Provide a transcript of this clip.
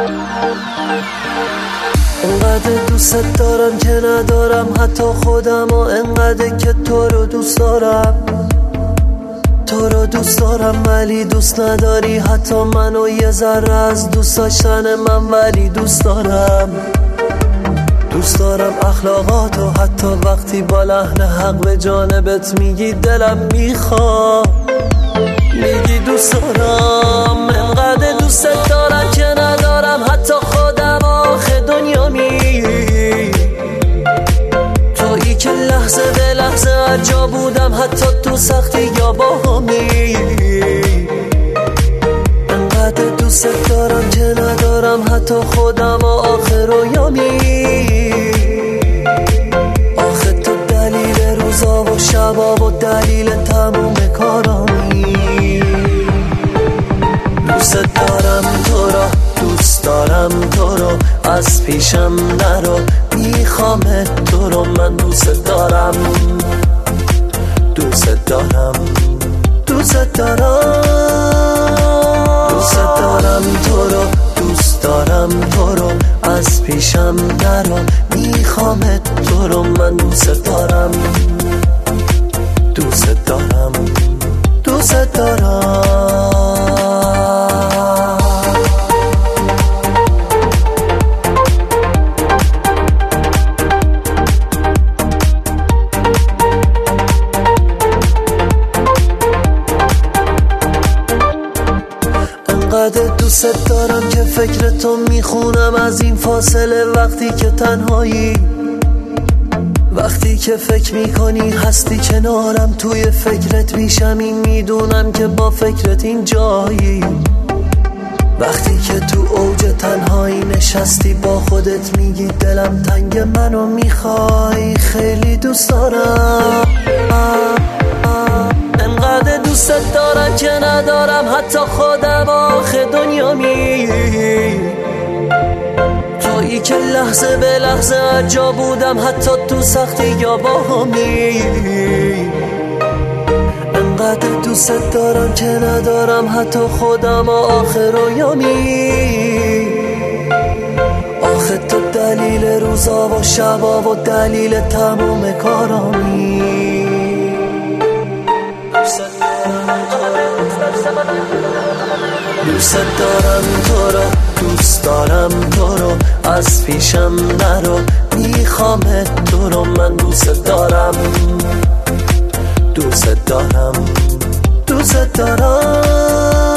انقدر دوست دارم که ندارم حتی خودم و انقدر که تو رو دوست دارم، تو رو دوست دارم ولی دوست نداری حتی منو یه ذره از دوست داشتن من، ولی دوست دارم، دوست دارم اخلاقاتو حتی وقتی با لحن حق به جانبت میگی دلم میخواد، میگی دوست دارم. انقدر دوست دارم که ندارم حتی خودم آخه دنیا تویی که لحظه به لحظه هر جا بودم حتی تو سختی یا باهمی. انقدر دوست دارم که ندارم حتی خودم آخه رویامی، آخه تو دلیل روزا و شبا و دلیل تموم کارانی. دوست دارم تو را، دوست دارم تو رو، از پیشم نرو، میخوام تو رو، من دوست دارم، دوست دارم، دوست دارم، دوست دارم تو رو، دوست دارم تو رو، از پیشم نرو، میخوام تو رو، من دوست دارم، دوست دارم، دوست دارم. انقدر دوست دارم که فکر تو میخونم از این فاصله، وقتی که تنهایی، وقتی که فکر میکنی هستی کنارم، توی فکرت میشم این میدونم که با فکرت این جایی، وقتی که تو اوج تنهایی نشستی با خودت میگی دلم تنگ منو میخوای، خیلی دوست دارم. انقدر دوست دارم که ندارم حتی خودم آخه دنیا تویی که لحظه به لحظه هر جا بودم حتی تو سختی یا باهمی. انقدر دوست دارم که ندارم حتی خودم آخه رویامی، آخه تو دلیل روزا و شبا و دلیل تموم کارانی. دوست دارم تو رو، دوست دارم تو رو، از پیشم نرو، میخوام تو رو، من دوست دارم، دوست دارم، دوست دارم.